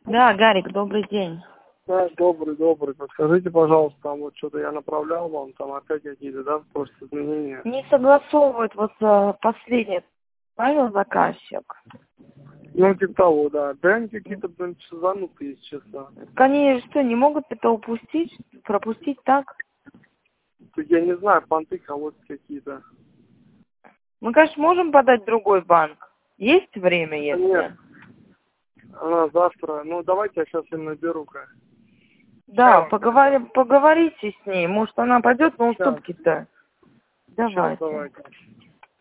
Да, Гарик, добрый день. Да, добрый. Подскажите, пожалуйста, там вот что-то я направлял вам, там опять какие-то, да, просто изменения. Не согласовывает вот последний, правил заказчик. Ну, типа того, да. Да, они какие-то, блин, шизанутые, если честно. Они что, не могут это упустить, пропустить так? Я не знаю, понты кого-то какие-то. Мы, конечно, можем подать в другой банк. Есть время, если? Нет, она завтра. Ну, давайте я сейчас им наберу-ка. Да, поговорите с ней. Может, она пойдет на Сейчас, уступки-то. Давайте. давайте.